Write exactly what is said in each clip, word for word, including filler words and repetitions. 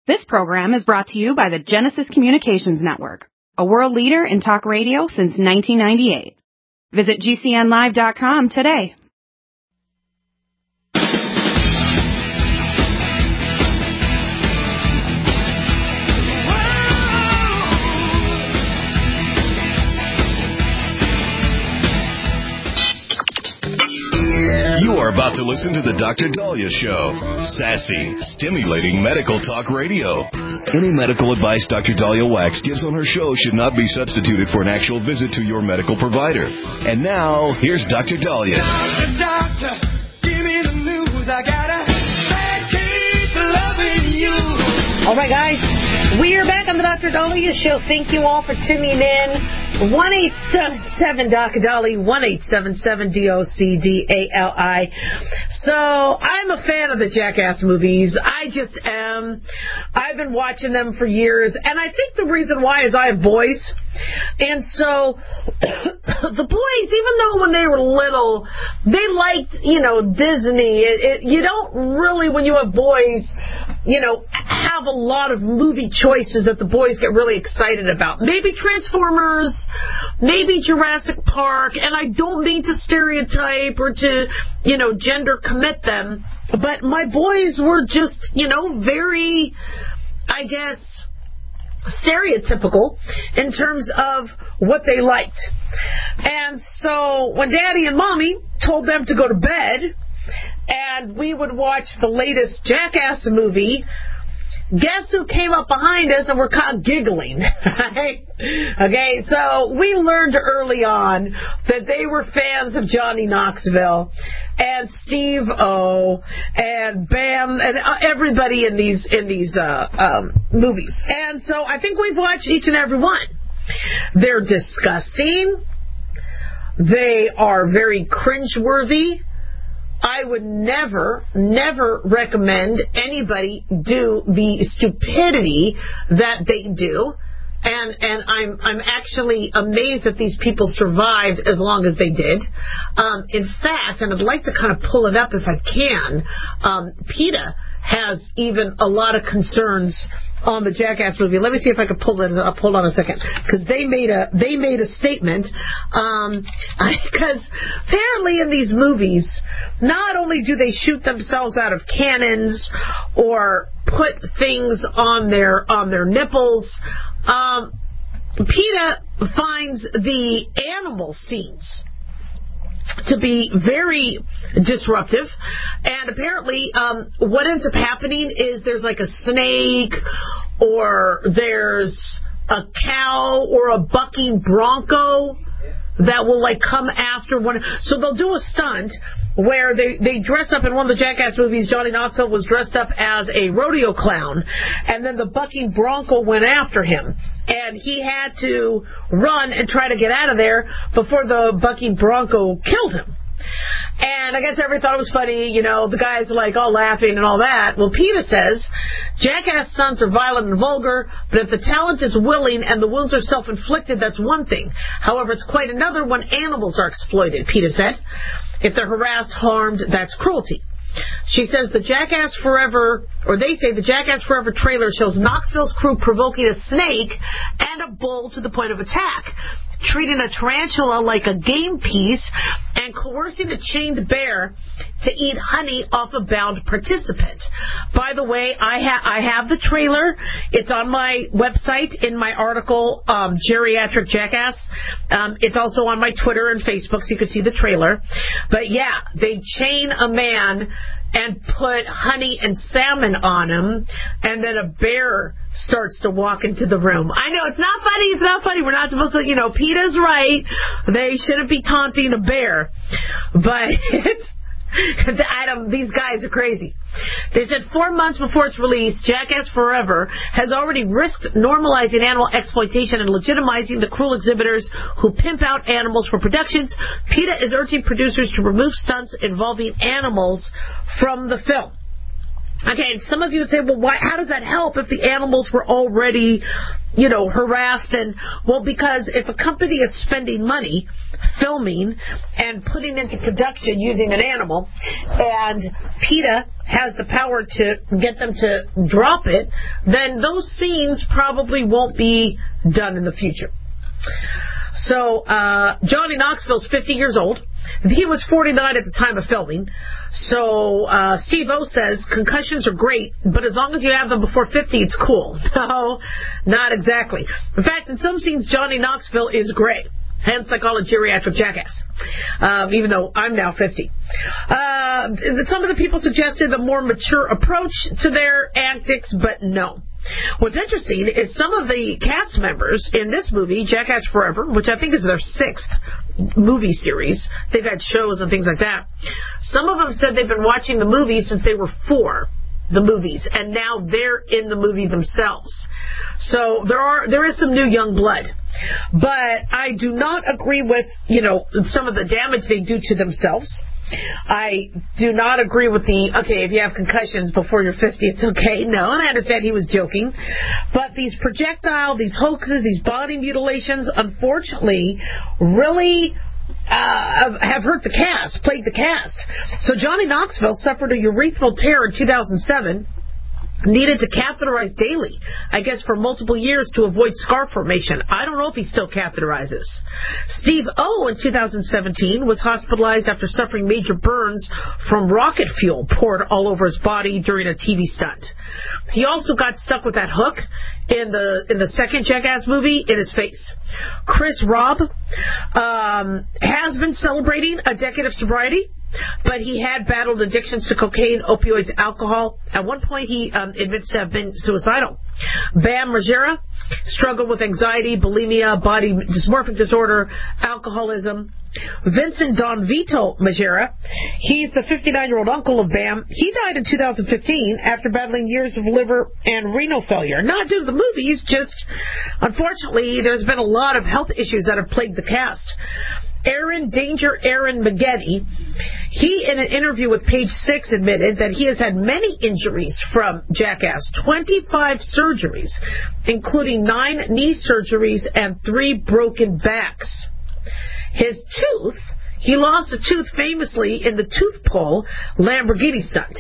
This program is brought to you by the Genesis Communications Network, a world leader in talk radio since nineteen ninety-eight. Visit G C N live dot com today. You are about to listen to the Doctor Dahlia Show. Sassy, stimulating medical talk radio. Any medical advice Doctor Dahlia Wax gives on her show should not be substituted for an actual visit to your medical provider. And now, here's Doctor Dahlia. Doctor, doctor, give me the news. I gotta keep loving you. All right, guys, we are back on the Doctor Dahlia Show. Thank you all for tuning in. one eight seven seven D O C D A L I, one eight seven seven D O C D A L I. So, I'm a fan of the Jackass movies. I just am. I've been watching them for years, and I think the reason why is I have boys. And so, the boys, even though when they were little, they liked, you know, Disney, it, it, you don't really, when you have boys, you know, have a lot of movie choices that the boys get really excited about. Maybe Transformers, maybe Jurassic Park, and I don't mean to stereotype or to, you know, gender commit them, but my boys were just, you know, very, I guess, stereotypical in terms of what they liked. And so when Daddy and Mommy told them to go to bed, and we would watch the latest Jackass movie, guess who came up behind us and were caught giggling, right? Okay, so we learned early on that they were fans of Johnny Knoxville and Steve-O and Bam and everybody in these in these uh, um, movies. And so I think we've watched each and every one. They're disgusting. They are very cringeworthy. I would never, never recommend anybody do the stupidity that they do. And and I'm I'm actually amazed that these people survived as long as they did. Um, in fact, and I'd like to kind of pull it up if I can, um, PETA has even a lot of concerns on the Jackass movie. Let me see if I can pull it up. Hold on a second, because they made a they made a statement. Um, because apparently in these movies, not only do they shoot themselves out of cannons or put things on their on their nipples, um, PETA finds the animal scenes to be very disruptive, and apparently um, what ends up happening is there's like a snake, or there's a cow or a bucking bronco that will like come after one. So they'll do a stunt where they, they dress up. In one of the Jackass movies, Johnny Knoxville was dressed up as a rodeo clown, and then the bucking bronco went after him, and he had to run and try to get out of there before the bucking bronco killed him. And I guess everybody thought it was funny, you know, the guys are like all laughing and all that. Well, PETA says, Jackass stunts are violent and vulgar, but if the talent is willing and the wounds are self-inflicted, that's one thing. However, it's quite another when animals are exploited, PETA said. If they're harassed, harmed, that's cruelty. She says the Jackass Forever, or they say the Jackass Forever trailer shows Knoxville's crew provoking a snake and a bull to the point of attack, treating a tarantula like a game piece, and coercing a chained bear to eat honey off a bound participant. By the way, I, ha- I have the trailer. It's on my website in my article, um, Geriatric Jackass. Um, it's also on my Twitter and Facebook, so you can see the trailer. But yeah, they chain a man and put honey and salmon on him, and then a bear starts to walk into the room. I know, it's not funny, it's not funny. We're not supposed to, you know, PETA's right. They shouldn't be taunting a bear. But it's, Adam, these guys are crazy. They said four months before its release, Jackass Forever has already risked normalizing animal exploitation and legitimizing the cruel exhibitors who pimp out animals for productions. PETA is urging producers to remove stunts involving animals from the film. Okay, and some of you would say, well, why, how does that help if the animals were already, you know, harassed? And, well, because if a company is spending money filming and putting into production using an animal, and PETA has the power to get them to drop it, then those scenes probably won't be done in the future. So, uh, Johnny Knoxville's fifty years old. He was forty-nine at the time of filming. So, uh, Steve O says, concussions are great, but as long as you have them before fifty, it's cool. No, not exactly. In fact, in some scenes, Johnny Knoxville is gray. Hence, I call it geriatric jackass, um, even though I'm now fifty. Uh, some of the people suggested a more mature approach to their antics, but no. What's interesting is some of the cast members in this movie, Jackass Forever, which I think is their sixth movie series, they've had shows and things like that, some of them said they've been watching the movie since they were four, the movies, and now they're in the movie themselves. So there are there is some new young blood. But I do not agree with, you know, some of the damage they do to themselves. I do not agree with the, okay, if you have concussions before you're fifty, it's okay. No, and I understand he was joking. But these projectile, these hoaxes, these body mutilations, unfortunately, really uh, have hurt the cast, plagued the cast. So Johnny Knoxville suffered a urethral tear in two thousand seven. Needed to catheterize daily, I guess for multiple years to avoid scar formation. I don't know if he still catheterizes. Steve O in two thousand seventeen was hospitalized after suffering major burns from rocket fuel poured all over his body during a T V stunt. He also got stuck with that hook in the in the second Jackass movie in his face. Chris Robb um, has been celebrating a decade of sobriety, but he had battled addictions to cocaine, opioids, alcohol. At one point, he um, admits to have been suicidal. Bam Margera struggled with anxiety, bulimia, body dysmorphic disorder, alcoholism. Vincent Don Vito Margera, he's the fifty-nine-year-old uncle of Bam. He died in two thousand fifteen after battling years of liver and renal failure. Not due to the movies, just unfortunately, there's been a lot of health issues that have plagued the cast. Aaron Danger Aaron McGetty, he in an interview with Page Six admitted that he has had many injuries from Jackass, twenty-five surgeries, including nine knee surgeries and three broken backs. His tooth, he lost a tooth famously in the tooth pull Lamborghini stunt.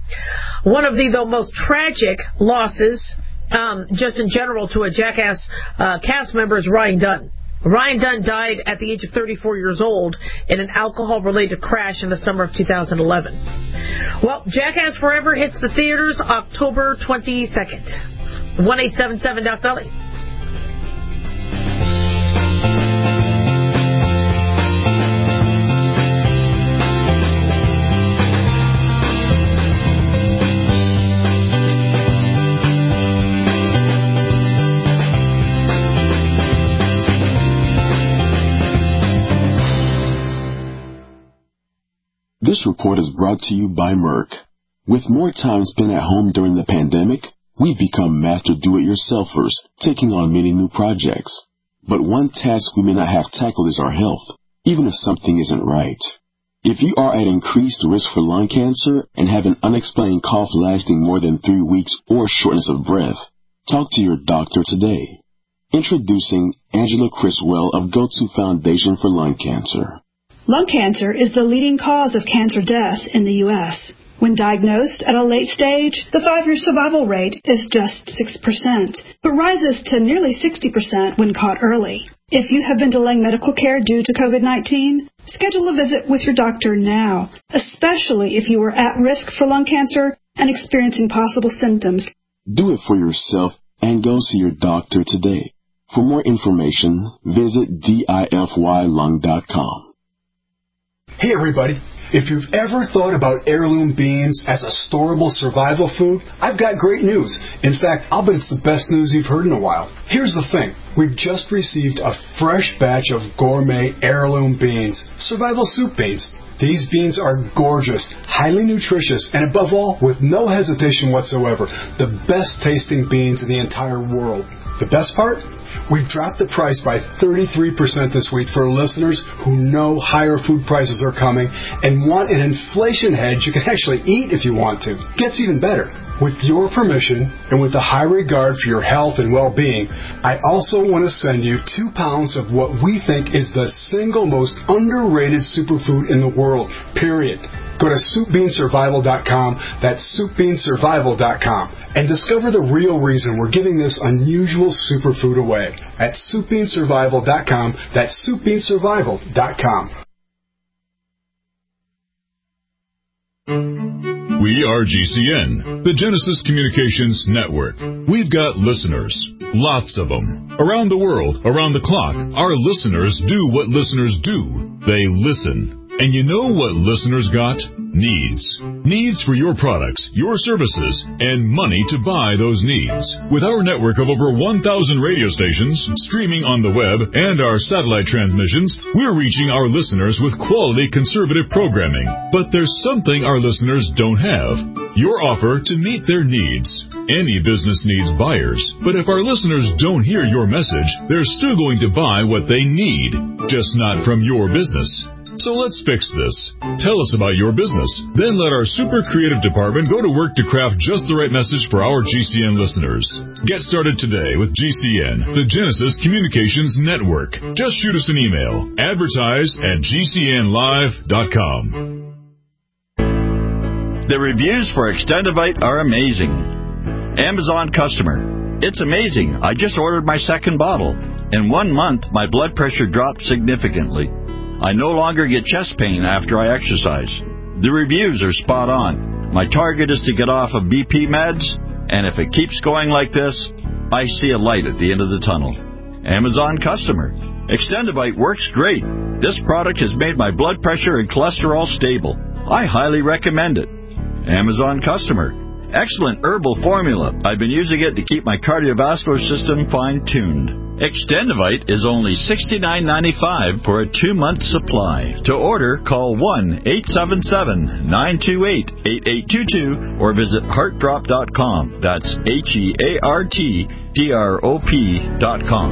One of the, though, most tragic losses, um, just in general, to a Jackass uh, cast member is Ryan Dunn. Ryan Dunn died at the age of thirty-four years old in an alcohol-related crash in the summer of two thousand eleven. Well, Jackass Forever hits the theaters October twenty-second. one eight seven seven Doctor Dolly. This report is brought to you by Merck. With more time spent at home during the pandemic, we've become master do-it-yourselfers, taking on many new projects. But one task we may not have tackled is our health, even if something isn't right. If you are at increased risk for lung cancer and have an unexplained cough lasting more than three weeks or shortness of breath, talk to your doctor today. Introducing Angela Criswell of Go-To Foundation for Lung Cancer. Lung cancer is the leading cause of cancer death in the U S When diagnosed at a late stage, the five-year survival rate is just six percent, but rises to nearly sixty percent when caught early. If you have been delaying medical care due to COVID nineteen, schedule a visit with your doctor now, especially if you are at risk for lung cancer and experiencing possible symptoms. Do it for yourself and go see your doctor today. For more information, visit D I F Y lung dot com. Hey everybody, if you've ever thought about heirloom beans as a storable survival food, I've got great news. In fact, I'll bet it's the best news you've heard in a while. Here's the thing. We've just received a fresh batch of gourmet heirloom beans, survival soup beans. These beans are gorgeous, highly nutritious, and above all, with no hesitation whatsoever, the best tasting beans in the entire world. The best part? We've dropped the price by thirty-three percent this week for listeners who know higher food prices are coming and want an inflation hedge you can actually eat if you want to. Gets even better. With your permission, and with a high regard for your health and well-being, I also want to send you two pounds of what we think is the single most underrated superfood in the world, period. Go to soup bean survival dot com, that's soup bean survival dot com, and discover the real reason we're giving this unusual superfood away at soup bean survival dot com, that's soup bean survival dot com. We are G C N, the Genesis Communications Network. We've got listeners, lots of them. Around the world, around the clock, our listeners do what listeners do. They listen. And you know what listeners got? Needs. Needs for your products, your services, and money to buy those needs. With our network of over one thousand radio stations, streaming on the web, and our satellite transmissions, we're reaching our listeners with quality conservative programming. But there's something our listeners don't have. Your offer to meet their needs. Any business needs buyers, but if our listeners don't hear your message, they're still going to buy what they need, just not from your business. So let's fix this. Tell us about your business. Then let our super creative department go to work to craft just the right message for our G C N listeners. Get started today with G C N, the Genesis Communications Network. Just shoot us an email. Advertise at G C N live dot com. The reviews for Extendivite are amazing. Amazon customer. It's amazing. I just ordered my second bottle. In one month, my blood pressure dropped significantly. I no longer get chest pain after I exercise. The reviews are spot on. My target is to get off of B P meds, and if it keeps going like this, I see a light at the end of the tunnel. Amazon customer. Extendivite works great. This product has made my blood pressure and cholesterol stable. I highly recommend it. Amazon customer. Excellent herbal formula. I've been using it to keep my cardiovascular system fine-tuned. Extendivite is only sixty-nine ninety-five for a two-month supply. To order, call one eight seven seven, nine two eight, eight eight two two or visit heart drop dot com. That's H E A R T D R O P dot com.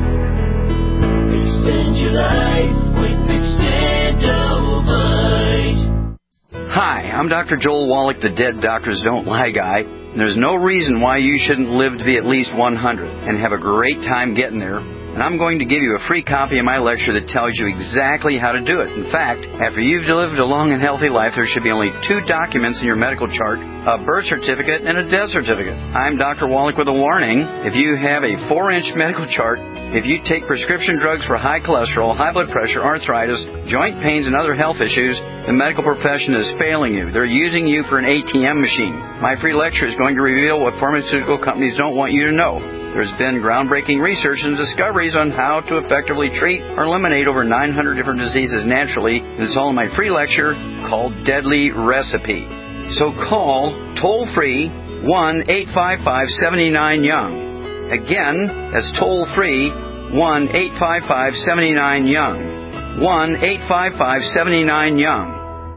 Extend your life with Extendivite. Hi, I'm Doctor Joel Wallach, the Dead Doctors Don't Lie guy. And there's no reason why you shouldn't live to be at least one hundred and have a great time getting there. And I'm going to give you a free copy of my lecture that tells you exactly how to do it. In fact, after you've lived a long and healthy life, there should be only two documents in your medical chart, a birth certificate and a death certificate. I'm Doctor Wallach with a warning. If you have a four-inch medical chart, if you take prescription drugs for high cholesterol, high blood pressure, arthritis, joint pains, and other health issues, the medical profession is failing you. They're using you for an A T M machine. My free lecture is going to reveal what pharmaceutical companies don't want you to know. There's been groundbreaking research and discoveries on how to effectively treat or eliminate over nine hundred different diseases naturally. It's all in my free lecture called Deadly Recipe. So call toll-free one eight five five, seven nine, young. Again, that's toll-free one eight five five, seven nine, young. one eight five five, seven nine, young.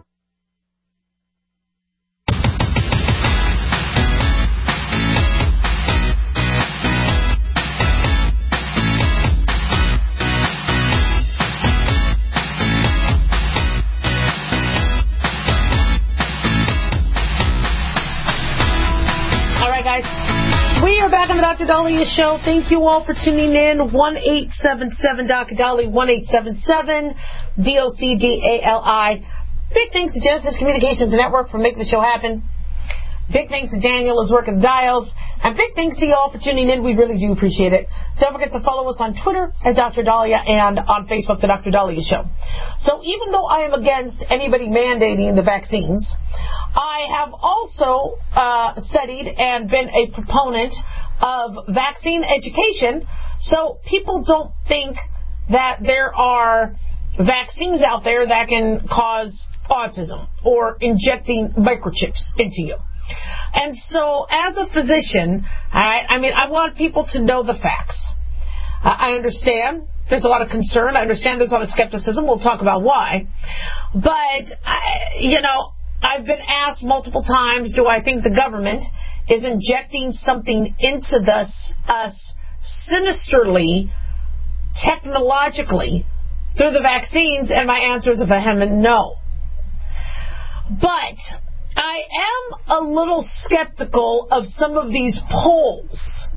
Back on the Doctor Dahlia Show. Thank you all for tuning in. one eight seven seven Doctor Dahlia, one eight seven seven D O C D A L I. Big thanks to Genesis Communications Network for making the show happen. Big thanks to Daniel, who's working the dials. And big thanks to you all for tuning in. We really do appreciate it. Don't forget to follow us on Twitter at Doctor Dahlia and on Facebook, The Doctor Dahlia Show. So even though I am against anybody mandating the vaccines, I have also uh, studied and been a proponent of vaccine education so people don't think that there are vaccines out there that can cause autism or injecting microchips into you. And so as a physician, I, I mean, I want people to know the facts. Uh, I understand there's a lot of concern. I understand there's a lot of skepticism. We'll talk about why. But, I, you know, I've been asked multiple times, do I think the government is injecting something into this, us sinisterly, technologically, through the vaccines? And my answer is a vehement no. But I am a little skeptical of some of these polls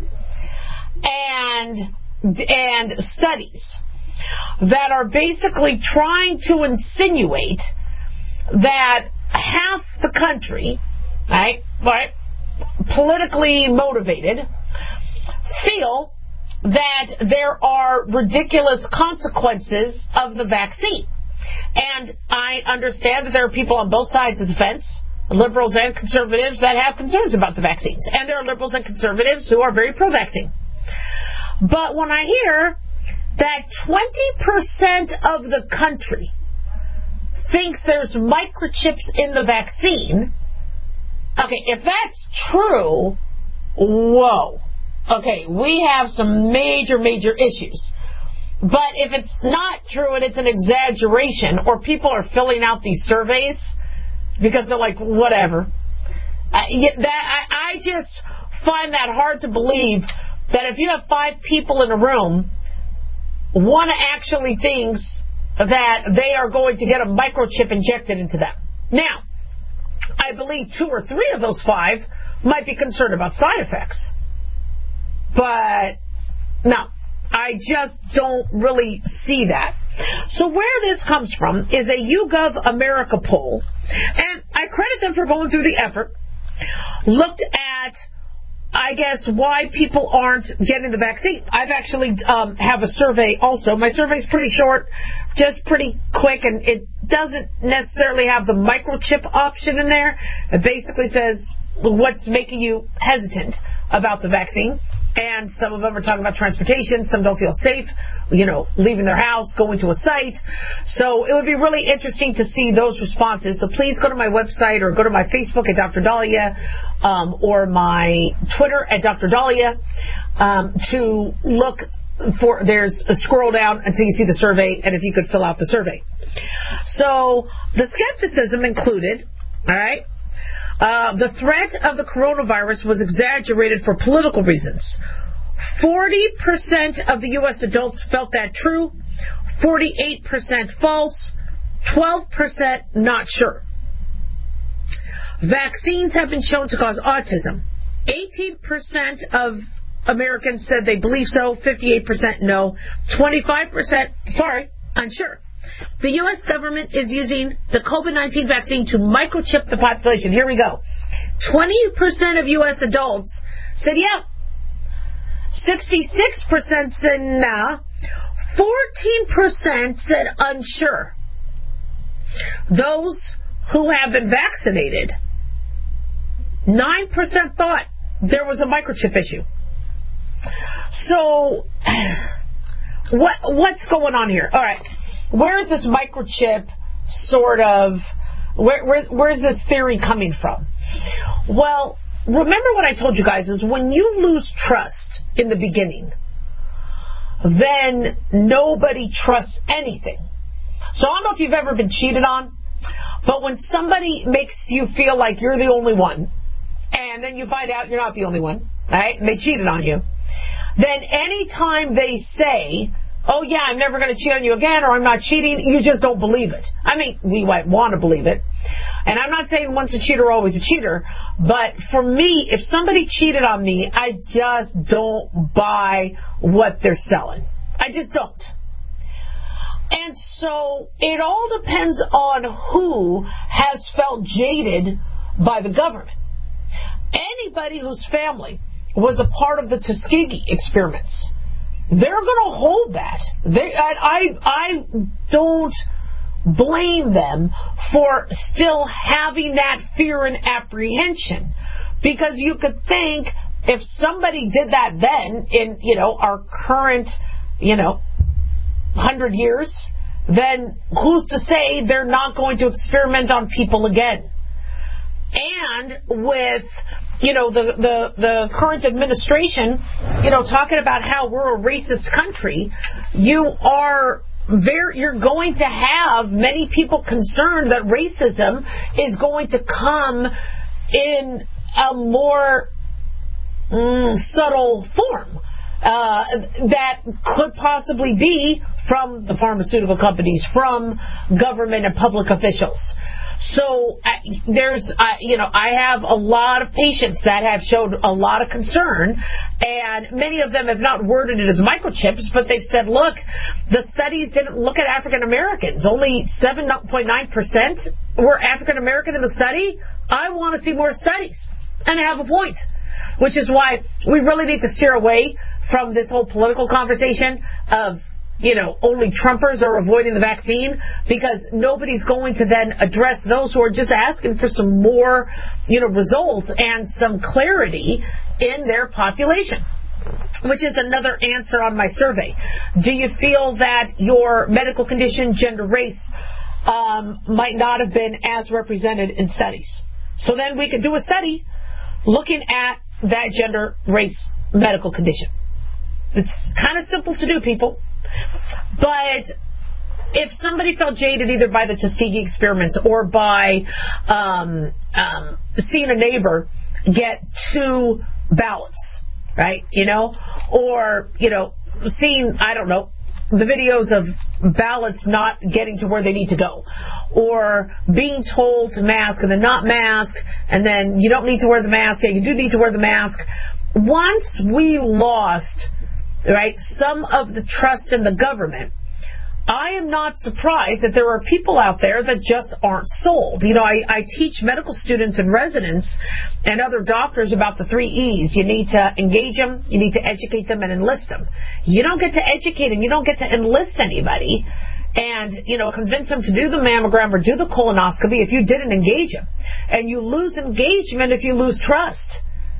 and and studies that are basically trying to insinuate that half the country, right, right, politically motivated, feel that there are ridiculous consequences of the vaccine. And I understand that there are people on both sides of the fence, liberals and conservatives, that have concerns about the vaccines. And there are liberals and conservatives who are very pro-vaccine. But when I hear that twenty percent of the country thinks there's microchips in the vaccine, okay, if that's true, whoa. Okay, we have some major, major issues. But if it's not true and it's an exaggeration, or people are filling out these surveys because they're like, whatever, I, that, I, I just find that hard to believe that if you have five people in a room, one actually thinks that they are going to get a microchip injected into them. Now, I believe two or three of those five might be concerned about side effects. But, no, I just don't really see that. So where this comes from is a YouGov America poll, and I credit them for going through the effort, looked at, I guess, why people aren't getting the vaccine. I've actually um, have a survey also. My survey is pretty short, just pretty quick, and it doesn't necessarily have the microchip option in there. It basically says what's making you hesitant about the vaccine. And some of them are talking about transportation. Some don't feel safe, you know, leaving their house, going to a site. So it would be really interesting to see those responses. So please go to my website or go to my Facebook at Doctor Dahlia um, or my Twitter at Doctor Dahlia um, to look for, there's a scroll down until you see the survey, and if you could fill out the survey. So the skepticism included, all right, Uh, the threat of the coronavirus was exaggerated for political reasons. forty percent of the U S adults felt that true, forty-eight percent false, twelve percent not sure. Vaccines have been shown to cause autism. eighteen percent of Americans said they believe so, fifty-eight percent no, twenty-five percent, sorry, unsure. The U S government is using the COVID nineteen vaccine to microchip the population. Here we go. twenty percent of U S adults said yeah. sixty-six percent said nah. fourteen percent said unsure. Those who have been vaccinated, nine percent thought there was a microchip issue. So, what what's going on here? All right. Where is this microchip sort of, where, where, where's this theory coming from? Well, remember what I told you guys is when you lose trust in the beginning, then nobody trusts anything. So I don't know if you've ever been cheated on, but when somebody makes you feel like you're the only one, and then you find out you're not the only one, right, and they cheated on you, then anytime they say, oh, yeah, I'm never going to cheat on you again, or I'm not cheating, you just don't believe it. I mean, we might want to believe it. And I'm not saying once a cheater, always a cheater, but for me, if somebody cheated on me, I just don't buy what they're selling. I just don't. And so it all depends on who has felt jaded by the government. Anybody whose family was a part of the Tuskegee experiments, they're going to hold that. They, I, I, I don't blame them for still having that fear and apprehension, because you could think if somebody did that then in, you know, our current, you know, hundred years, then who's to say they're not going to experiment on people again? And with, you know, the, the, the current administration, you know, talking about how we're a racist country, you are very, you're going to have many people concerned that racism is going to come in a more mm, subtle form. uh, that could possibly be from the pharmaceutical companies, from government and public officials. So uh, there's, uh, you know, I have a lot of patients that have showed a lot of concern, and many of them have not worded it as microchips, but they've said, look, the studies didn't look at African Americans. Only seven point nine percent were African American in the study. I want to see more studies. And they have a point, which is why we really need to steer away from this whole political conversation of, you know, only Trumpers are avoiding the vaccine, because nobody's going to then address those who are just asking for some more, you know, results and some clarity in their population, which is another answer on my survey. Do you feel that your medical condition, gender, race um, might not have been as represented in studies? So then we could do a study looking at that gender, race, medical condition. It's kind of simple to do, people. But if somebody felt jaded either by the Tuskegee experiments or by um, um, seeing a neighbor get two ballots, right, you know, or, you know, seeing, I don't know, the videos of ballots not getting to where they need to go, or being told to mask and then not mask, and then you don't need to wear the mask, yeah, you do need to wear the mask. Once we lost, right, some of the trust in the government, I am not surprised that there are people out there that just aren't sold. You know, I, I teach medical students and residents and other doctors about the three E's. You need to engage them, you need to educate them, and enlist them. You don't get to educate them, you don't get to enlist anybody and, you know, convince them to do the mammogram or do the colonoscopy if you didn't engage them. And you lose engagement if you lose trust.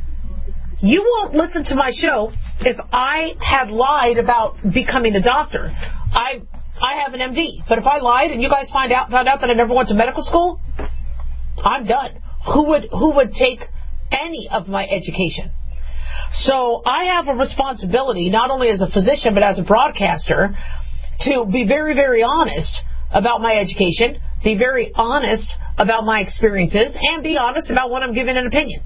You won't listen to my show if I had lied about becoming a doctor. I I have an M D, but if I lied and you guys find out found out that I never went to medical school, I'm done. Who would who would take any of my education? So I have a responsibility, not only as a physician but as a broadcaster, to be very, very honest about my education, be very honest about my experiences, and be honest about when I'm giving an opinion.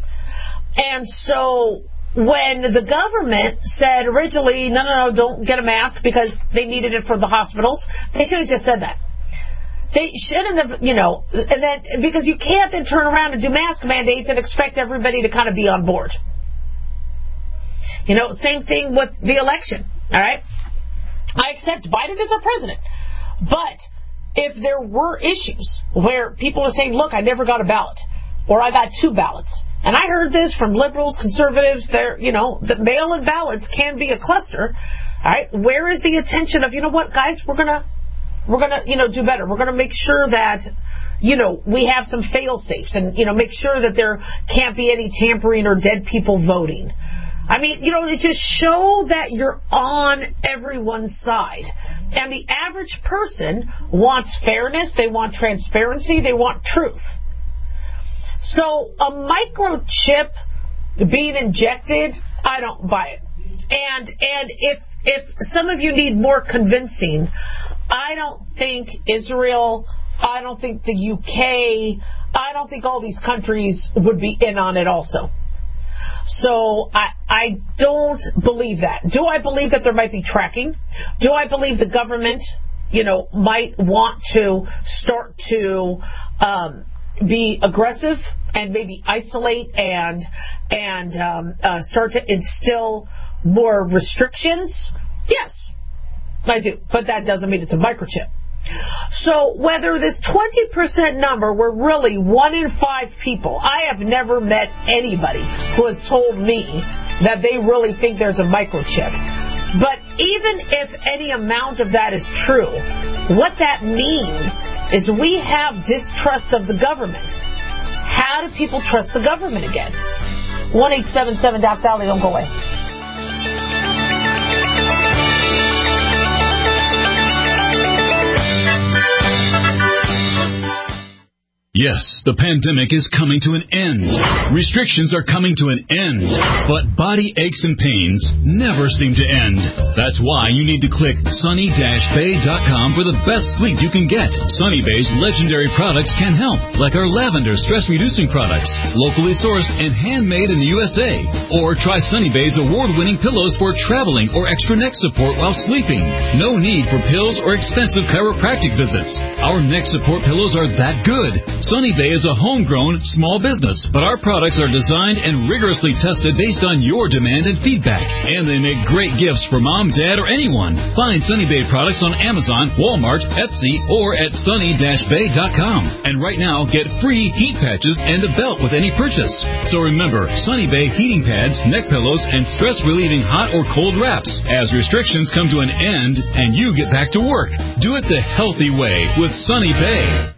And so when the government said originally, no, no, no, don't get a mask because they needed it for the hospitals, they should have just said that. They shouldn't have, you know, and then because you can't then turn around and do mask mandates and expect everybody to kind of be on board. You know, same thing with the election, all right? I accept Biden as our president, but if there were issues where people are saying, look, I never got a ballot, or I got two ballots, and I heard this from liberals, conservatives, they're, you know, the mail-in ballots can be a cluster. All right, where is the attention of, you know what, guys, we're gonna, we're gonna, you know, do better. We're gonna make sure that, you know, we have some fail-safes, and, you know, make sure that there can't be any tampering or dead people voting. I mean, you know, it just show that you're on everyone's side. And the average person wants fairness, they want transparency, they want truth. So a microchip being injected, I don't buy it. And and if if some of you need more convincing, I don't think Israel, I don't think the U K, I don't think all these countries would be in on it also. So I I don't believe that. Do I believe that there might be tracking? Do I believe the government, you know, might want to start to um be aggressive and maybe isolate and and um, uh, start to instill more restrictions? Yes, I do. But that doesn't mean it's a microchip. So whether this twenty percent number were really one in five people, I have never met anybody who has told me that they really think there's a microchip. But even if any amount of that is true, what that means is we have distrust of the government. How do people trust the government again? one eight seven seven Doc Valley, don't go away. Yes, the pandemic is coming to an end. Restrictions are coming to an end. But body aches and pains never seem to end. That's why you need to click sunny dash bay dot com for the best sleep you can get. Sunny Bay's legendary products can help, like our lavender stress-reducing products, locally sourced and handmade in the U S A. Or try Sunny Bay's award-winning pillows for traveling or extra neck support while sleeping. No need for pills or expensive chiropractic visits. Our neck support pillows are that good. Sunny Bay is a homegrown small business, but our products are designed and rigorously tested based on your demand and feedback. And they make great gifts for mom, dad, or anyone. Find Sunny Bay products on Amazon, Walmart, Etsy, or at sunny dash bay dot com. And right now, get free heat patches and a belt with any purchase. So remember, Sunny Bay heating pads, neck pillows, and stress-relieving hot or cold wraps. As restrictions come to an end and you get back to work, do it the healthy way with Sunny Bay.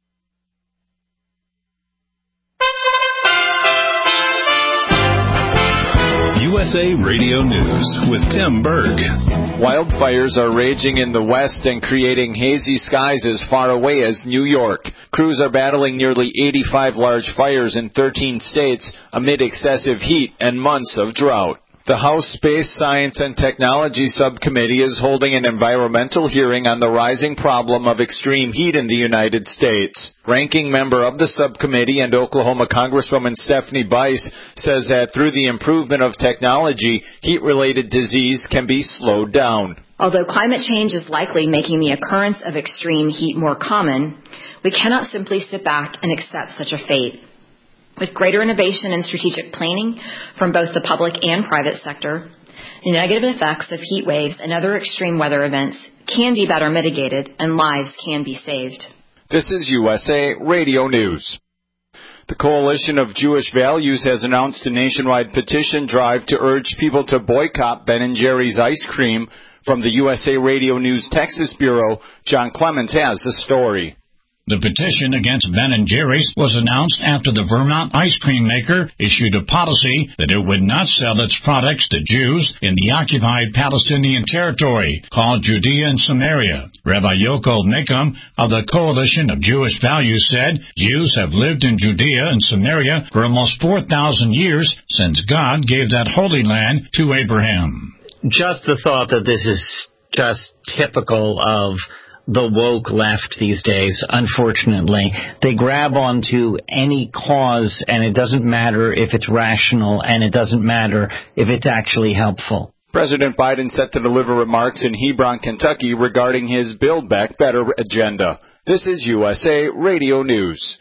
U S A Radio News with Tim Berg. Wildfires are raging in the west and creating hazy skies as far away as New York. Crews are battling nearly eighty-five large fires in thirteen states amid excessive heat and months of drought. The House Space Science and Technology Subcommittee is holding an environmental hearing on the rising problem of extreme heat in the United States. Ranking member of the subcommittee and Oklahoma Congresswoman Stephanie Bice says that through the improvement of technology, heat-related disease can be slowed down. Although climate change is likely making the occurrence of extreme heat more common, we cannot simply sit back and accept such a fate. With greater innovation and strategic planning from both the public and private sector, the negative effects of heat waves and other extreme weather events can be better mitigated and lives can be saved. This is U S A Radio News. The Coalition of Jewish Values has announced a nationwide petition drive to urge people to boycott Ben and Jerry's ice cream. From the U S A Radio News Texas Bureau, John Clemens has the story. The petition against Ben and Jerry's was announced after the Vermont ice cream maker issued a policy that it would not sell its products to Jews in the occupied Palestinian territory called Judea and Samaria. Rabbi Yochel Nikum of the Coalition of Jewish Values said Jews have lived in Judea and Samaria for almost four thousand years since God gave that holy land to Abraham. Just the thought that this is just typical of the woke left these days, unfortunately. They grab onto any cause, and it doesn't matter if it's rational, and it doesn't matter if it's actually helpful. President Biden set to deliver remarks in Hebron, Kentucky regarding his Build Back Better agenda. This is U S A Radio News.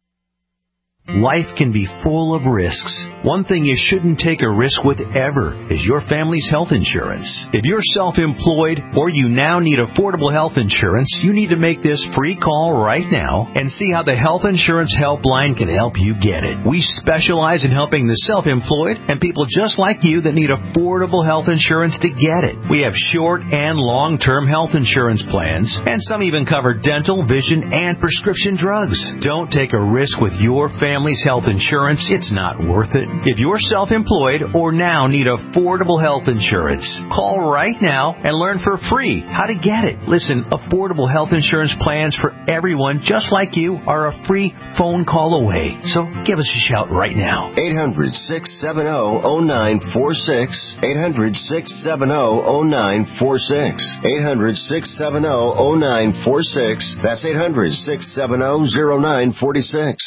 Life can be full of risks. One thing you shouldn't take a risk with ever is your family's health insurance. If you're self-employed or you now need affordable health insurance, you need to make this free call right now and see how the Health Insurance Helpline can help you get it. We specialize in helping the self-employed and people just like you that need affordable health insurance to get it. We have short and long-term health insurance plans, and some even cover dental, vision, and prescription drugs. Don't take a risk with your family. Family's health insurance, it's not worth it. If you're self-employed or now need affordable health insurance, call right now and learn for free how to get it. Listen, affordable health insurance plans for everyone just like you are a free phone call away. So give us a shout right now. eight hundred, six seven zero, zero nine four six. eight hundred, six seven zero, zero nine four six. eight hundred, six seven zero, zero nine four six. That's eight hundred, six seven zero, zero nine four six.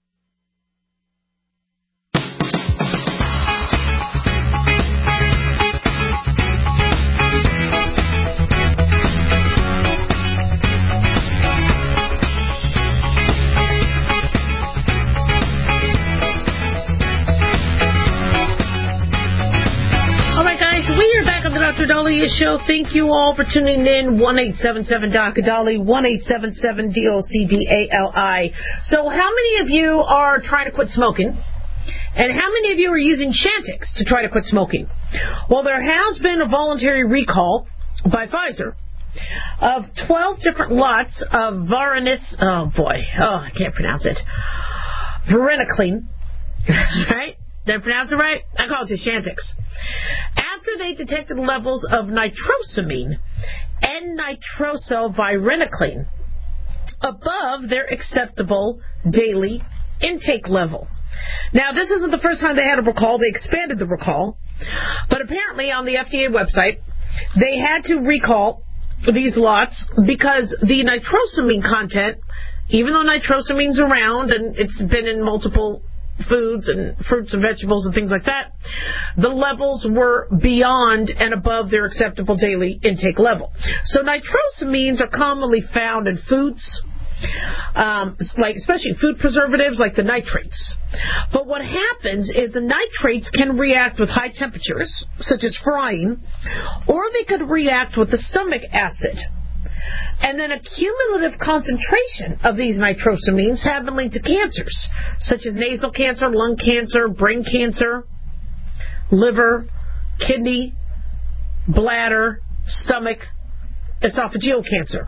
Doctor Dahlia Show. Thank you all for tuning in. one eight seven seven D O C D A L I, one eight seven seven D O C D A L I. So how many of you are trying to quit smoking? And how many of you are using Chantix to try to quit smoking? Well, there has been a voluntary recall by Pfizer of twelve different lots of Varenis, oh boy, oh, I can't pronounce it, varenicline, right? Did I pronounce it right? I call it just Chantix. After they detected levels of nitrosamine and nitrosovarenicline above their acceptable daily intake level. Now, this isn't the first time they had a recall. They expanded the recall. But apparently on the F D A website, they had to recall these lots because the nitrosamine content, even though nitrosamine's around and it's been in multiple foods and fruits and vegetables and things like that, the levels were beyond and above their acceptable daily intake level. So nitrosamines are commonly found in foods, um, like especially food preservatives like the nitrates. But what happens is the nitrates can react with high temperatures, such as frying, or they could react with the stomach acid. And then a cumulative concentration of these nitrosamines have been linked to cancers, such as nasal cancer, lung cancer, brain cancer, liver, kidney, bladder, stomach, esophageal cancer.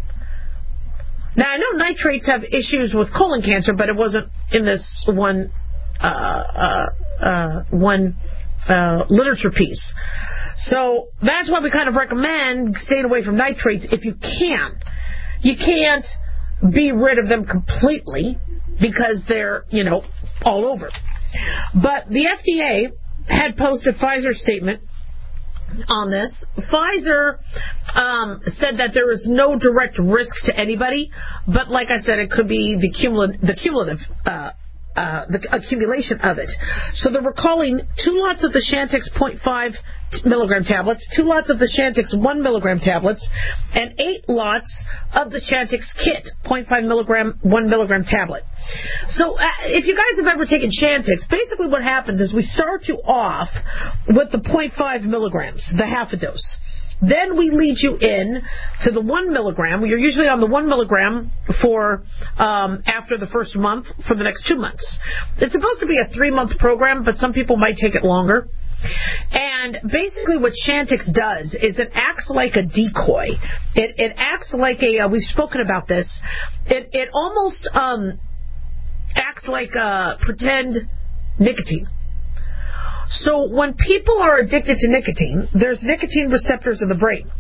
Now, I know nitrates have issues with colon cancer, but it wasn't in this one uh, uh, uh, one uh, literature piece. So that's why we kind of recommend staying away from nitrates if you can. You can't be rid of them completely because they're, you know, all over. But the F D A had posted Pfizer's statement on this. Pfizer um, said that there is no direct risk to anybody, but like I said, it could be the cumulative, the cumulative uh, uh, the accumulation of it. So they're recalling two lots of the Chantix zero point five milligram tablets, two lots of the Chantix one milligram tablets, and eight lots of the Chantix kit zero point five milligram one milligram tablet. So uh, if you guys have ever taken Chantix, basically what happens is we start you off with the zero point five milligrams, the half a dose. Then we lead you in to the one milligram. You're usually on the one milligram for um, after the first month for the next two months. It's supposed to be a three-month program, but some people might take it longer. And basically what Chantix does is it acts like a decoy. It, it acts like a, uh, we've spoken about this, it, it almost um, acts like a pretend nicotine. So when people are addicted to nicotine, there's nicotine receptors in the brain.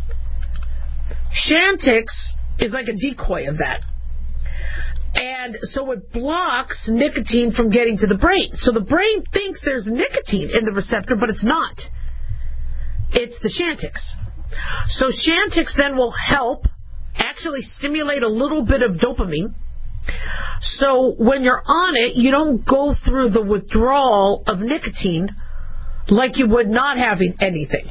Chantix is like a decoy of that. And so it blocks nicotine from getting to the brain. So the brain thinks there's nicotine in the receptor, but it's not. It's the Chantix. So Chantix then will help actually stimulate a little bit of dopamine. So when you're on it, you don't go through the withdrawal of nicotine like you would not having anything.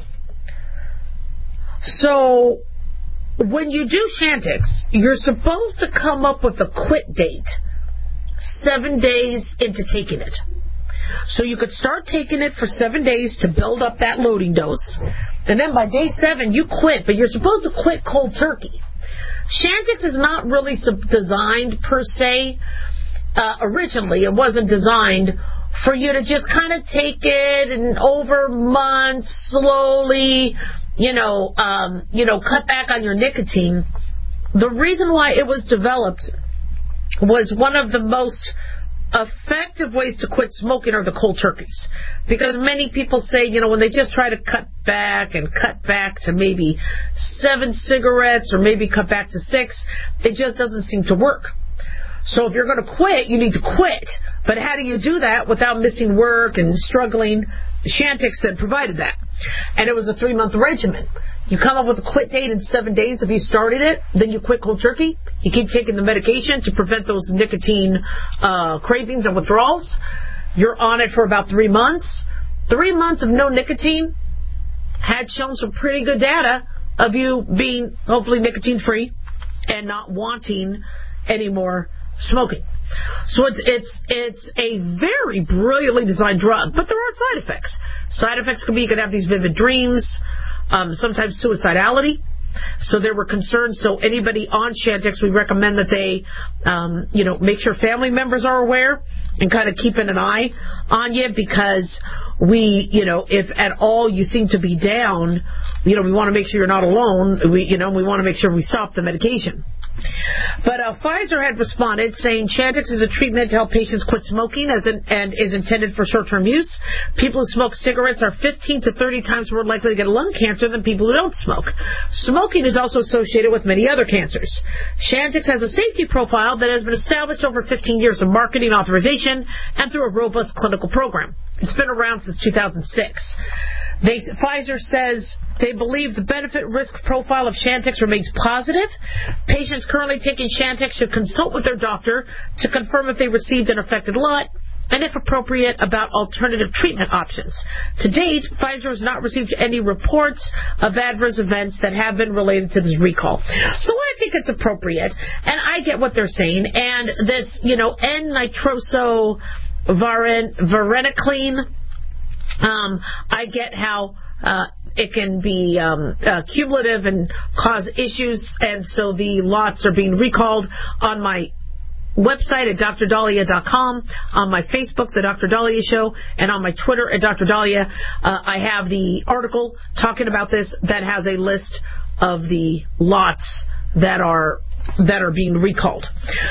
So when you do Chantix, you're supposed to come up with a quit date seven days into taking it. So you could start taking it for seven days to build up that loading dose. And then by day seven, you quit, but you're supposed to quit cold turkey. Chantix is not really designed per se. Uh, originally, it wasn't designed for you to just kind of take it and over months slowly, you know, um, you know, cut back on your nicotine. The reason why it was developed was one of the most effective ways to quit smoking are the cold turkeys. Because many people say, you know, when they just try to cut back and cut back to maybe seven cigarettes or maybe cut back to six, it just doesn't seem to work. So if you're going to quit, you need to quit. But how do you do that without missing work and struggling? Chantix then provided that. And it was a three-month regimen. You come up with a quit date in seven days if you started it, then you quit cold turkey. You keep taking the medication to prevent those nicotine uh, cravings and withdrawals. You're on it for about three months. Three months of no nicotine had shown some pretty good data of you being hopefully nicotine-free and not wanting any more smoking. So it's it's it's a very brilliantly designed drug, but there are side effects. Side effects could be you could have these vivid dreams, um, sometimes suicidality. So there were concerns. So anybody on Chantix, we recommend that they, um, you know, make sure family members are aware and kind of keeping an eye on you, because we, you know, if at all you seem to be down, you know, we want to make sure you're not alone. We, you know, we want to make sure we stop the medication. But uh, Pfizer had responded saying Chantix is a treatment to help patients quit smoking as an, and is intended for short-term use. People who smoke cigarettes are fifteen to thirty times more likely to get lung cancer than people who don't smoke. Smoking is also associated with many other cancers. Chantix has a safety profile that has been established over fifteen years of marketing authorization and through a robust clinical program. It's been around since two thousand six. They, Pfizer says they believe the benefit-risk profile of Chantix remains positive. Patients currently taking Chantix should consult with their doctor to confirm if they received an affected lot and, if appropriate, about alternative treatment options. To date, Pfizer has not received any reports of adverse events that have been related to this recall. So I think it's appropriate, and I get what they're saying. And this, you know, N-nitroso-varenicline, Um, I get how uh, it can be um, uh, cumulative and cause issues, and so the lots are being recalled. On my website at D R Dahlia dot com, on my Facebook, The Doctor Dahlia Show, and on my Twitter at Doctor Dahlia, uh, I have the article talking about this that has a list of the lots that are that are being recalled.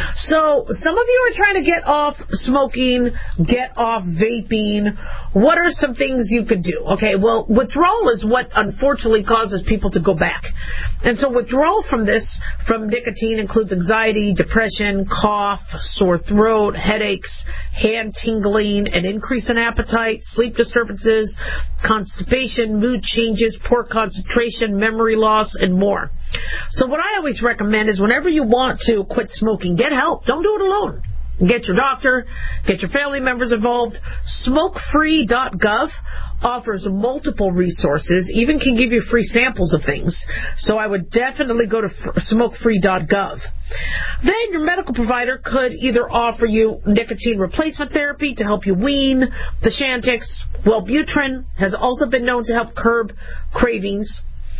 So some of you are trying to get off smoking, get off vaping. What are some things you could do? Okay, well, withdrawal is what unfortunately causes people to go back. And so withdrawal from this, from nicotine, includes anxiety, depression, cough, sore throat, headaches, hand tingling, an increase in appetite, sleep disturbances, constipation, mood changes, poor concentration, memory loss, and more. So what I always recommend is whenever you want to quit smoking, get help. Don't do it alone. Get your doctor, get your family members involved. smoke free dot gov offers multiple resources, even can give you free samples of things. So I would definitely go to smoke free dot gov. Then your medical provider could either offer you nicotine replacement therapy to help you wean the Chantix. Wellbutrin has also been known to help curb cravings.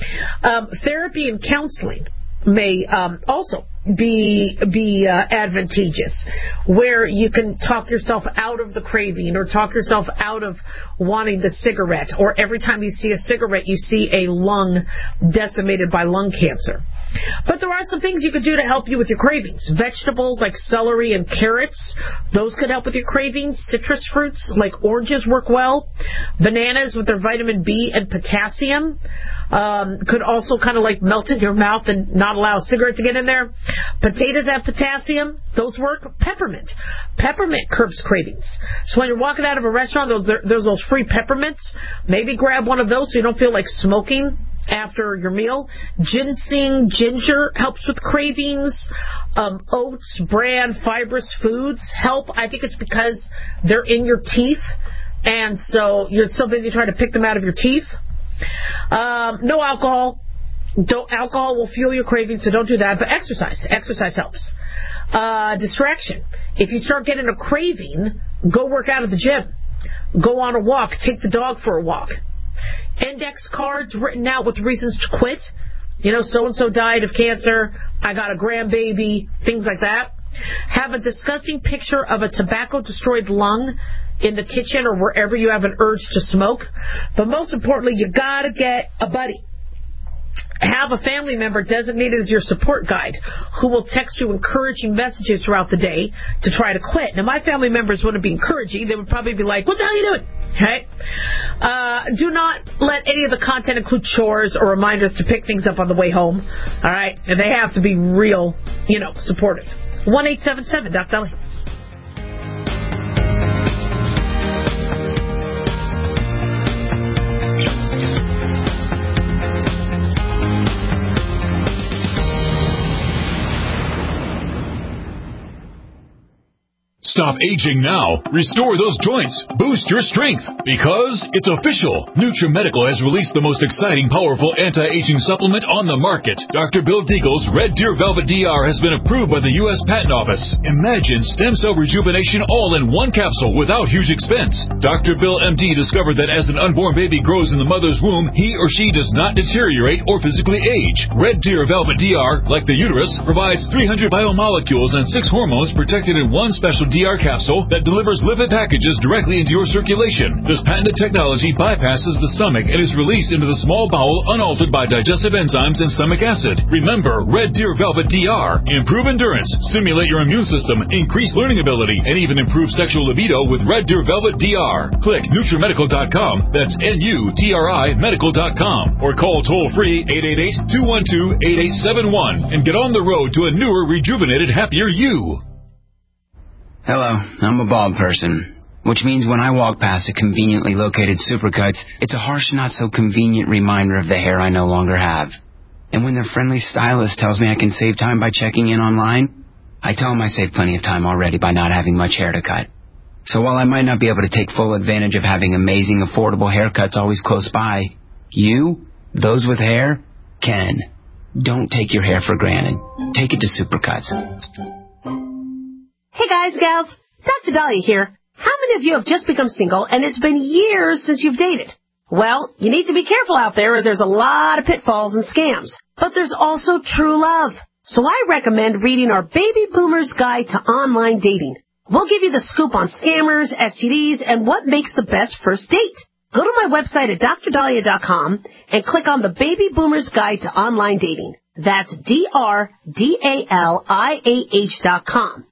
Um, therapy and counseling may um, also be be uh, advantageous, where you can talk yourself out of the craving or talk yourself out of wanting the cigarette, or every time you see a cigarette you see a lung decimated by lung cancer. But there are some things you could do to help you with your cravings. Vegetables like celery and carrots, those could help with your cravings. Citrus fruits like oranges work well. Bananas with their vitamin B and potassium um, could also kind of like melt in your mouth and not allow a cigarette to get in there. Potatoes have potassium. Those work. Peppermint. Peppermint curbs cravings. So when you're walking out of a restaurant, those, there's those free peppermints. Maybe grab one of those so you don't feel like smoking after your meal. Ginseng, ginger helps with cravings. Um, oats, bran, fibrous foods help. I think it's because they're in your teeth, and so you're so busy trying to pick them out of your teeth. Um, no alcohol. Don't, alcohol will fuel your cravings, so don't do that. But exercise. Exercise helps. Uh, distraction. If you start getting a craving, go work out at the gym. Go on a walk. Take the dog for a walk. Index cards written out with reasons to quit. You know, so-and-so died of cancer. I got a grandbaby. Things like that. Have a disgusting picture of a tobacco-destroyed lung in the kitchen or wherever you have an urge to smoke. But most importantly, you got to get a buddy. Have a family member designated as your support guide who will text you encouraging messages throughout the day to try to quit. Now, my family members wouldn't be encouraging. They would probably be like, what the hell are you doing? Okay? Uh, do not let any of the content include chores or reminders to pick things up on the way home. All right? And they have to be real, you know, supportive. one eight seven seven Doc Dahlia. Stop aging now. Restore those joints. Boost your strength. Because it's official. NutriMedical has released the most exciting, powerful anti-aging supplement on the market. Doctor Bill Deagle's Red Deer Velvet D R has been approved by the U S Patent Office. Imagine stem cell rejuvenation all in one capsule without huge expense. Doctor Bill M D discovered that as an unborn baby grows in the mother's womb, he or she does not deteriorate or physically age. Red Deer Velvet D R, like the uterus, provides three hundred biomolecules and six hormones protected in one special D R D R capsule that delivers lipid packages directly into your circulation. This patented technology bypasses the stomach and is released into the small bowel unaltered by digestive enzymes and stomach acid. Remember, Red Deer Velvet D R. Improve endurance, stimulate your immune system, increase learning ability, and even improve sexual libido with Red Deer Velvet D R. Click NutriMedical dot com. That's N U T R I medical dot com. Or call toll-free eight eight eight, two one two, eight eight seven one and get on the road to a newer, rejuvenated, happier you. Hello, I'm a bald person, which means when I walk past a conveniently located Supercuts, it's a harsh, not-so-convenient reminder of the hair I no longer have. And when their friendly stylist tells me I can save time by checking in online, I tell them I saved plenty of time already by not having much hair to cut. So while I might not be able to take full advantage of having amazing, affordable haircuts always close by, you, those with hair, can. Don't take your hair for granted. Take it to Supercuts. Hey guys, gals, Doctor Dahlia here. How many of you have just become single and it's been years since you've dated? Well, you need to be careful out there as there's a lot of pitfalls and scams. But there's also true love. So I recommend reading our Baby Boomer's Guide to Online Dating. We'll give you the scoop on scammers, S T Ds, and what makes the best first date. Go to my website at Dr Dahlia dot com and click on the Baby Boomer's Guide to Online Dating. That's D R D A L I A H dot com.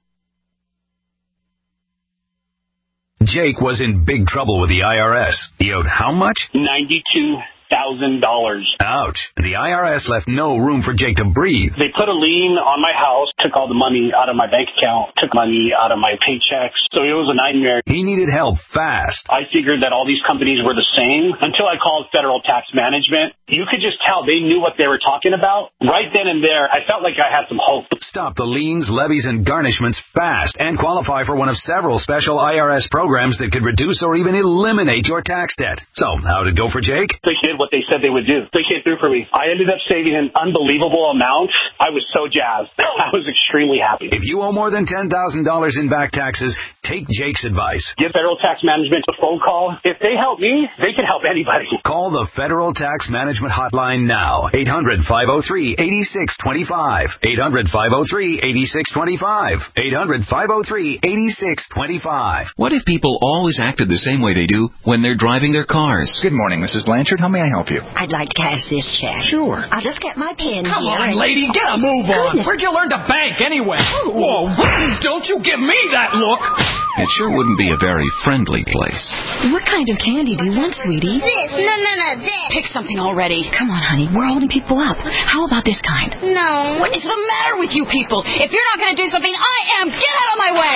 Jake was in big trouble with the I R S. He owed how much? ninety-two thousand dollars. Ouch. The I R S left no room for Jake to breathe. They put a lien on my house, took all the money out of my bank account, took money out of my paychecks. So it was a nightmare. He needed help fast. I figured that all these companies were the same until I called Federal Tax Management. You could just tell they knew what they were talking about. Right then and there, I felt like I had some hope. Stop the liens, levies, and garnishments fast and qualify for one of several special I R S programs that could reduce or even eliminate your tax debt. So, how'd it go for Jake? They did what they said they would do. They came through for me. I ended up saving an unbelievable amount. I was so jazzed. I was extremely happy. If you owe more than ten thousand dollars in back taxes, take Jake's advice. Give Federal Tax Management a phone call. If they help me, they can help anybody. Call the Federal Tax Management Hotline now. eight hundred, five oh three, eight six two five. eight hundred, five oh three, eight six two five. eight hundred, five oh three, eight six two five. What if people always acted the same way they do when they're driving their cars? Good morning, Missus Blanchard. How may I help you? I'd like to cash this check. Sure. I'll just get my pen Come here. on, lady, get a move on. Goodness. Where'd you learn to bank anyway? Whoa, don't you give me that look. It sure wouldn't be a very friendly place. What kind of candy do you want, sweetie? This. No, no, no, this. Pick something already. Come on, honey. We're holding people up. How about this kind? No. What is the matter with you people? If you're not going to do something, I am. Get out of my way.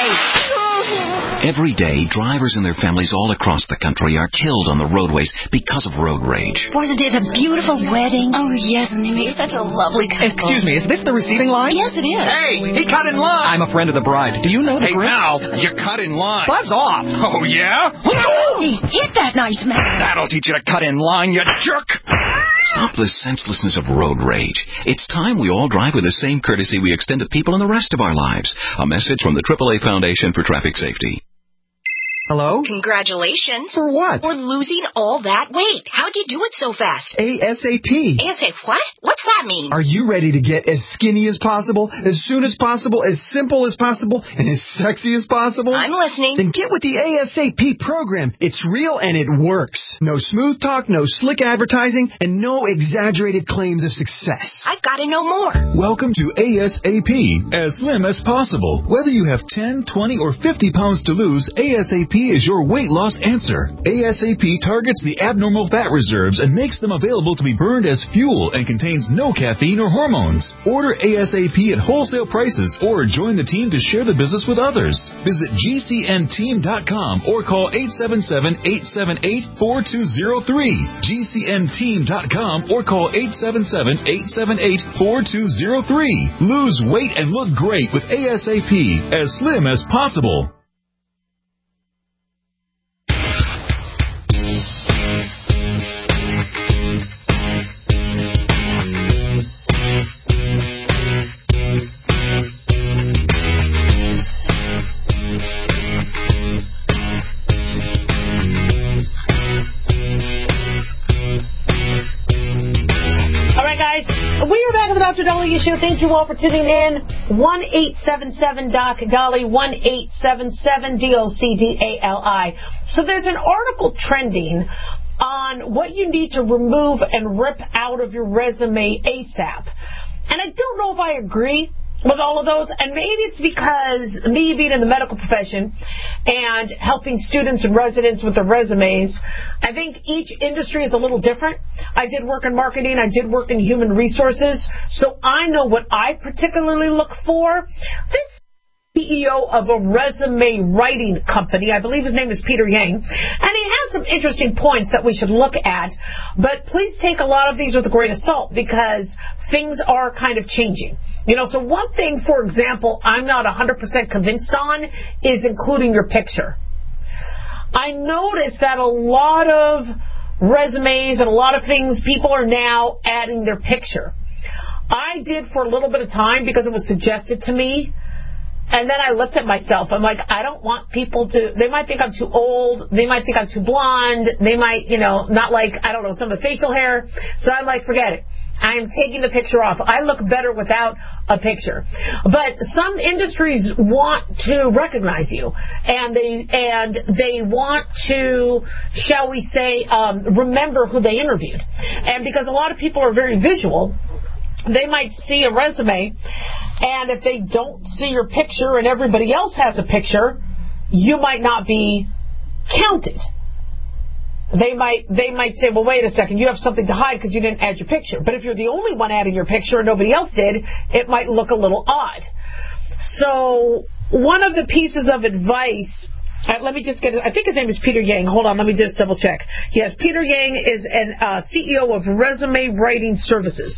Every day, drivers and their families all across the country are killed on the roadways because of road rage. Wasn't it a beautiful wedding? Oh, yes, and they make such a lovely couple. Excuse me, is this the receiving line? Yes, it is. Hey, he cut in line. I'm a friend of the bride. Do you know the Hey, groom? pal, you cut in line. Buzz off. Oh, yeah? Hey, hit that nice man. That'll teach you to cut in line, you jerk. Stop the senselessness of road rage. It's time we all drive with the same courtesy we extend to people in the rest of our lives. A message from the triple A Foundation for Traffic Safety. Hello? Congratulations. For what? For losing all that weight. How'd you do it so fast? ASAP. ASAP what? What's that mean? Are you ready to get as skinny as possible, as soon as possible, as simple as possible, and as sexy as possible? I'm listening. Then get with the ASAP program. It's real and it works. No smooth talk, no slick advertising, and no exaggerated claims of success. I've got to know more. Welcome to ASAP, as slim as possible. Whether you have ten, twenty, or fifty pounds to lose, ASAP is your weight loss answer. ASAP targets the abnormal fat reserves and makes them available to be burned as fuel and contains no caffeine or hormones. Order ASAP at wholesale prices or join the team to share the business with others. Visit G C N team dot com or call eight seven seven, eight seven eight, four two zero three. G C N team dot com or call eight seven seven, eight seven eight, four two zero three. Lose weight and look great with ASAP, as slim as possible. Doctor Dahlia Show. Thank you all for tuning in. one eight seven seven doc Dolly, one eight seven seven D O C D A L I. So there's an article trending on what you need to remove and rip out of your resume ASAP. And I don't know if I agree with all of those, and maybe it's because me being in the medical profession and helping students and residents with their resumes, I think each industry is a little different. I did work in marketing, I did work in human resources, so I know what I particularly look for. This C E O of a resume writing company, I believe his name is Peter Yang, and he has some interesting points that we should look at, but please take a lot of these with a grain of salt because things are kind of changing. You know, so one thing, for example, I'm not one hundred percent convinced on is including your picture. I noticed that a lot of resumes and a lot of things, people are now adding their picture. I did for a little bit of time because it was suggested to me. And then I looked at myself. I'm like, I don't want people to, they might think I'm too old. They might think I'm too blonde. They might, you know, not like, I don't know, some of the facial hair. So I'm like, forget it. I am taking the picture off. I look better without a picture. But some industries want to recognize you. And they, and they want to, shall we say, um, remember who they interviewed. And because a lot of people are very visual, they might see a resume, and if they don't see your picture and everybody else has a picture, you might not be counted. They might they might say, well, wait a second, you have something to hide because you didn't add your picture. But if you're the only one adding your picture and nobody else did, it might look a little odd. So one of the pieces of advice, Uh, let me just get it. I think his name is Peter Yang. Hold on, let me just double check. Yes, Peter Yang is an uh, C E O of Resume Writing Services.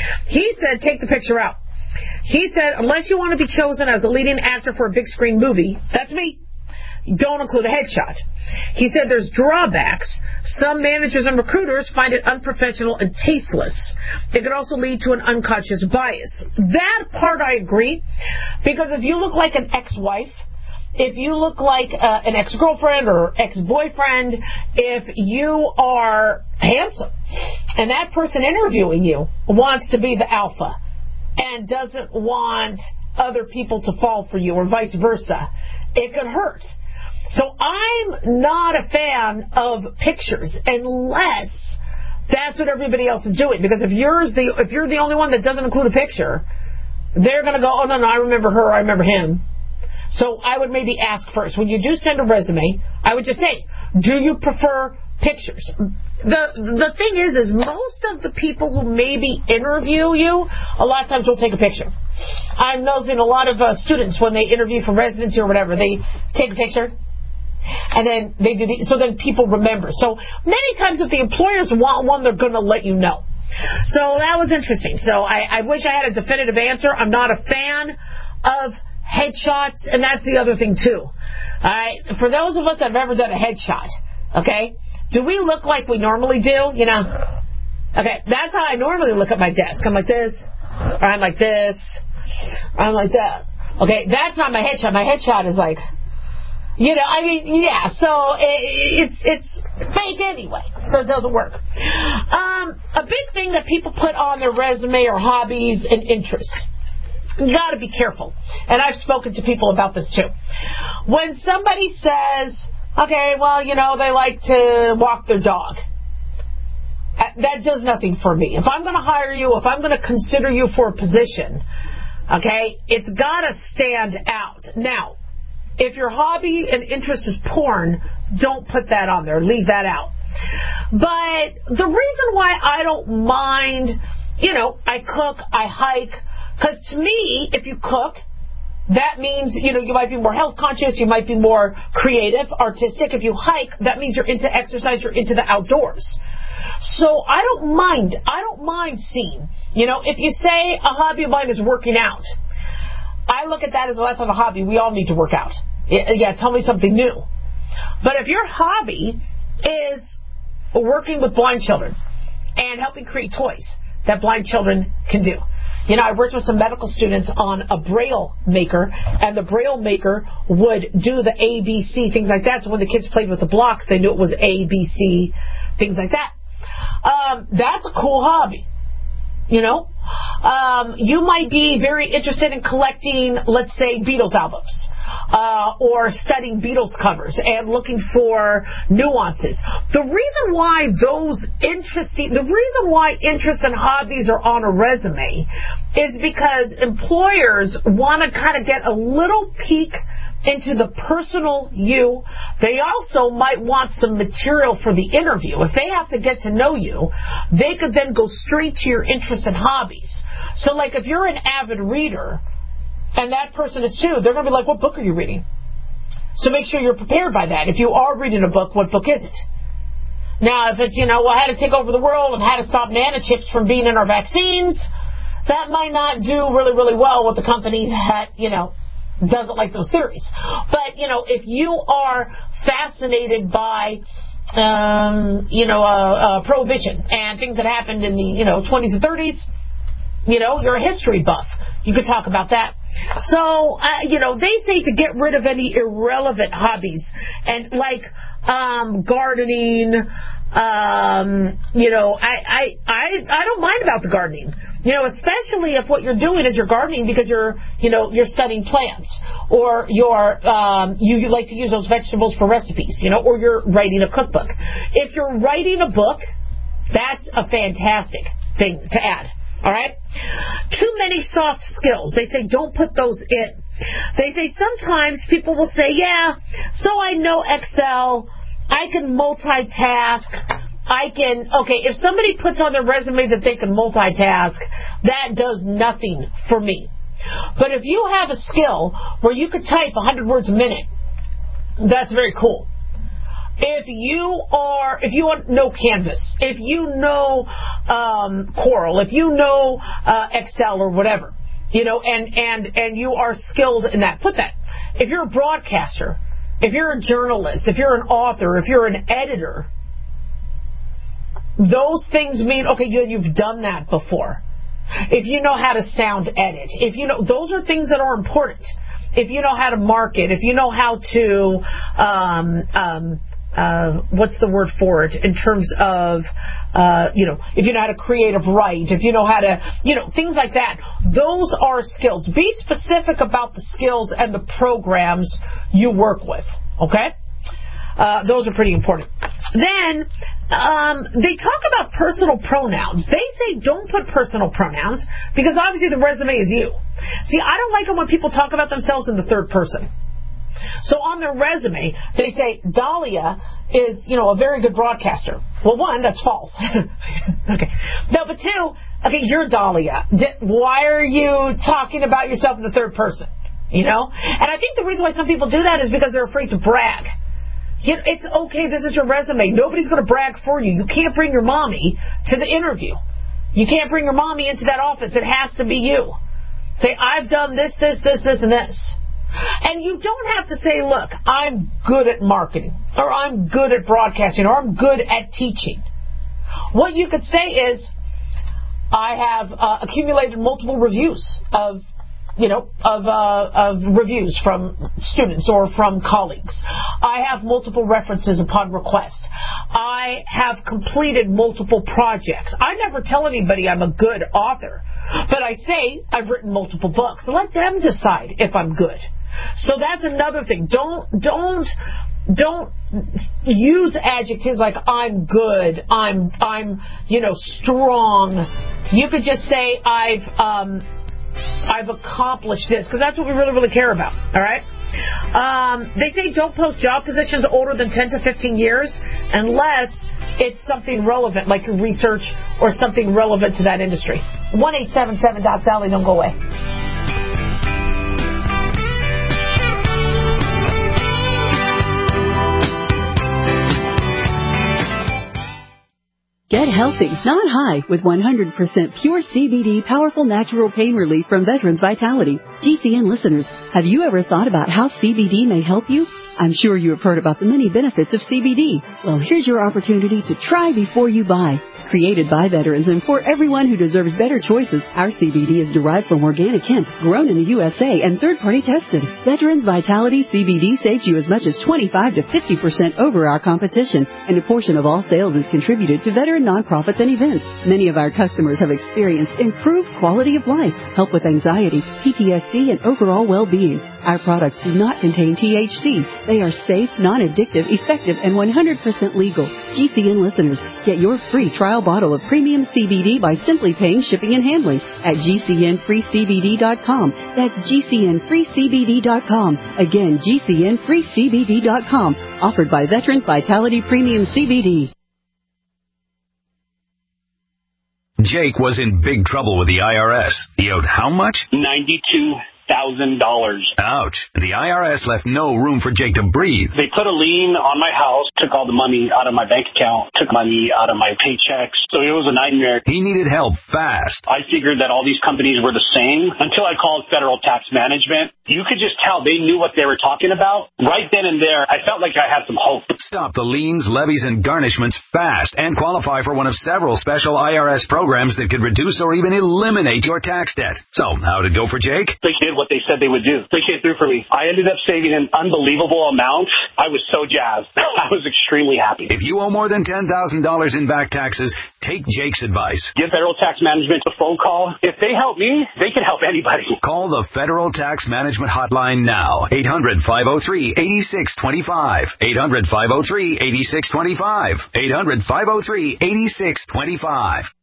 He said, take the picture out. He said, unless you want to be chosen as a leading actor for a big screen movie, that's me, don't include a headshot. He said there's drawbacks. Some managers and recruiters find it unprofessional and tasteless. It could also lead to an unconscious bias. That part I agree, because if you look like an ex-wife, if you look like uh, an ex-girlfriend or ex-boyfriend, if you are handsome and that person interviewing you wants to be the alpha and doesn't want other people to fall for you or vice versa, it could hurt. So I'm not a fan of pictures unless that's what everybody else is doing. Because if you're the if you're the only one that doesn't include a picture, they're going to go, oh, no, no, I remember her, I remember him. So I would maybe ask first. When you do send a resume, I would just say, do you prefer pictures? The the thing is, is most of the people who maybe interview you, a lot of times will take a picture. I'm noticing a lot of uh, students, when they interview for residency or whatever, they take a picture. And then they do the, so then people remember. So many times if the employers want one, they're going to let you know. So that was interesting. So I, I wish I had a definitive answer. I'm not a fan of headshots, and that's the other thing too. All right, for those of us that have ever done a headshot, okay, do we look like we normally do? You know, okay, that's how I normally look at my desk. I'm like this, or I'm like this, or I'm like that. Okay, that's not my headshot. My headshot is like, you know, I mean, yeah. So it, it's it's fake anyway, so it doesn't work. Um, a big thing that people put on their resume are hobbies and interests. You got to be careful. And I've spoken to people about this too. When somebody says, okay, well, you know, they like to walk their dog, that does nothing for me. If I'm going to hire you, if I'm going to consider you for a position, okay, it's got to stand out. Now, if your hobby and interest is porn, don't put that on there. Leave that out. But the reason why I don't mind, you know, I cook, I hike, because to me, if you cook, that means, you know, you might be more health conscious, you might be more creative, artistic. If you hike, that means you're into exercise, you're into the outdoors. So I don't mind, I don't mind seeing, you know, if you say a hobby of mine is working out, I look at that as, well, that's not a hobby, we all need to work out. Yeah, tell me something new. But if your hobby is working with blind children and helping create toys that blind children can do. You know, I worked with some medical students on a Braille maker, and the Braille maker would do the A B C, things like that. So when the kids played with the blocks, they knew it was A, B, C, things like that. Um, that's a cool hobby, you know. um, you might be very interested in collecting, let's say, Beatles albums, uh, or studying Beatles covers and looking for nuances. The reason why those interesting, the reason why interests and hobbies are on a resume is because employers want to kind of get a little peek into the personal you. They also might want some material for the interview. If they have to get to know you, they could then go straight to your interests and hobbies. So like if you're an avid reader and that person is too, they're going to be like, what book are you reading? So make sure you're prepared by that. If you are reading a book, what book is it? Now, if it's, you know, well, how to take over the world and how to stop nanochips from being in our vaccines, that might not do really, really well with the company that, you know, doesn't like those theories. But, you know, if you are fascinated by, um, you know, uh, uh, prohibition and things that happened in the, you know, twenties and thirties, you know, you're a history buff. You could talk about that. So, uh, you know, they say to get rid of any irrelevant hobbies and like um, gardening. Um, you know, I, I, I, I don't mind about the gardening. You know, especially if what you're doing is you're gardening because you're, you know, you're studying plants, or you're, um, you, you like to use those vegetables for recipes, you know, or you're writing a cookbook. If you're writing a book, that's a fantastic thing to add. All right? Too many soft skills. They say don't put those in. They say sometimes people will say, yeah, so I know Excel, I can multitask, I can, okay, if somebody puts on their resume that they can multitask, that does nothing for me. But if you have a skill where you could type one hundred words a minute, that's very cool. If you are, if you know Canvas, if you know um, Corel, if you know uh, Excel or whatever, you know, and, and, and you are skilled in that, put that. If you're a broadcaster, if you're a journalist, if you're an author, if you're an editor, those things mean, okay, you've done that before. If you know how to sound edit, if you know, those are things that are important. If you know how to market, if you know how to, um, um, uh, what's the word for it in terms of, uh, you know, if you know how to creative write, if you know how to, you know, things like that. Those are skills. Be specific about the skills and the programs you work with, okay? Uh, those are pretty important. Then, um, they talk about personal pronouns. They say don't put personal pronouns because obviously the resume is you. See, I don't like it when people talk about themselves in the third person. So on their resume, they say Dahlia is, you know, a very good broadcaster. Well, one, that's false. Okay. No, but two, okay, you're Dahlia. Why are you talking about yourself in the third person? You know? And I think the reason why some people do that is because they're afraid to brag. You know, it's okay, this is your resume. Nobody's going to brag for you. You can't bring your mommy to the interview. You can't bring your mommy into that office. It has to be you. Say, I've done this, this, this, this, and this. And you don't have to say, look, I'm good at marketing, or I'm good at broadcasting, or I'm good at teaching. What you could say is, I have uh, accumulated multiple reviews of, you know, of, uh, of reviews from students or from colleagues. I have multiple references upon request. I have completed multiple projects. I never tell anybody I'm a good author, but I say I've written multiple books. Let them decide if I'm good. So that's another thing. Don't, don't, don't use adjectives like I'm good, I'm, I'm, you know, strong. You could just say I've, um, I've accomplished this, because that's what we really, really care about, all right? Um, they say don't post job positions older than ten to fifteen years unless it's something relevant, like your research or something relevant to that industry. one eight seven seven dot Sally, don't go away. Get healthy, not high, with one hundred percent pure C B D powerful natural pain relief from Veterans Vitality. G C N listeners, have you ever thought about how C B D may help you? I'm sure you have heard about the many benefits of C B D. Well, here's your opportunity to try before you buy. Created by veterans and for everyone who deserves better choices, our C B D is derived from organic hemp, grown in the U S A and third-party tested. Veterans Vitality C B D saves you as much as twenty-five to fifty percent over our competition, and a portion of all sales is contributed to veteran nonprofits and events. Many of our customers have experienced improved quality of life, help with anxiety, P T S D, and overall well-being. Our products do not contain T H C. They are safe, non-addictive, effective, and one hundred percent legal. G C N listeners, get your free trial bottle of premium C B D by simply paying shipping and handling at G C N free C B D dot com. That's G C N free C B D dot com. Again, G C N free C B D dot com. Offered by Veterans Vitality Premium C B D. Jake was in big trouble with the I R S. He owed how much? ninety-two thousand dollars. Ouch. The I R S left no room for Jake to breathe. They put a lien on my house, took all the money out of my bank account, took money out of my paychecks. So it was a nightmare. He needed help fast. I figured that all these companies were the same until I called Federal Tax Management. You could just tell they knew what they were talking about. Right then and there, I felt like I had some hope. Stop the liens, levies, and garnishments fast and qualify for one of several special I R S programs that could reduce or even eliminate your tax debt. So, how'd it go for Jake? They did what they said they would do. They came through for me. I ended up saving an unbelievable amount. I was so jazzed. I was extremely happy. If you owe more than ten thousand dollars in back taxes, take Jake's advice. Give Federal Tax Management a phone call. If they help me, they can help anybody. Call the Federal Tax Management Hotline now. eight hundred, five oh three, eight six two five. eight hundred, five oh three, eight six two five. eight hundred, five oh three, eight six two five.